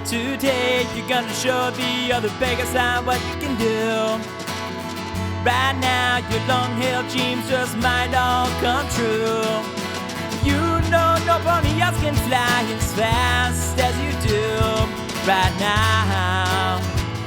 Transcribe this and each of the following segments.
Today you're gonna show the other beggars what you can do. Right now your long-held dreams just might all come true. You know nobody else can fly as fast as you do right now.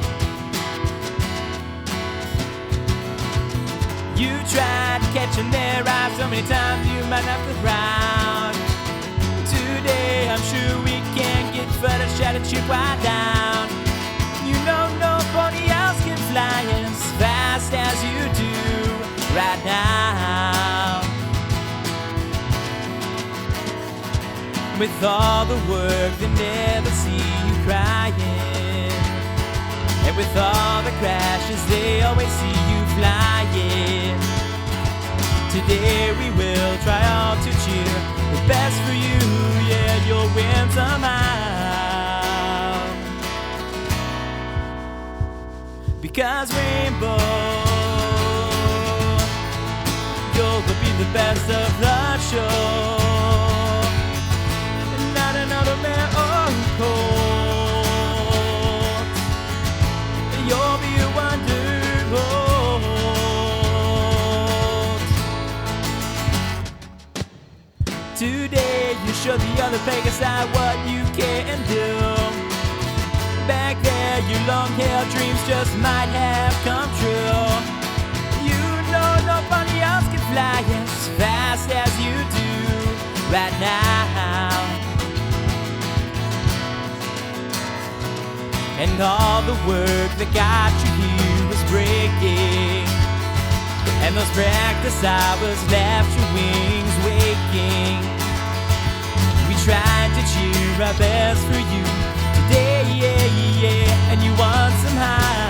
You tried catching their eyes so many times you might have to drown. Today I'm sure we can get further, shatter you right down. You know nobody else can fly as fast as you do right now. With all the work they never see you crying, and with all the crashes they always see you flying. Today we will try all to cheer the best for you, yeah, you'll win somehow. Because Rainbow, you'll be the best of the show. Not another man or cold. You'll be a wonderful. Today you show the other beggars what you can do. Back there your long-held dreams just might have come true. You know nobody else can fly as fast as you do right now. And all the work that got you here is breaking, and those practice hours left your wings waking. We tried to cheer our best for you today, yeah, yeah, and you won somehow.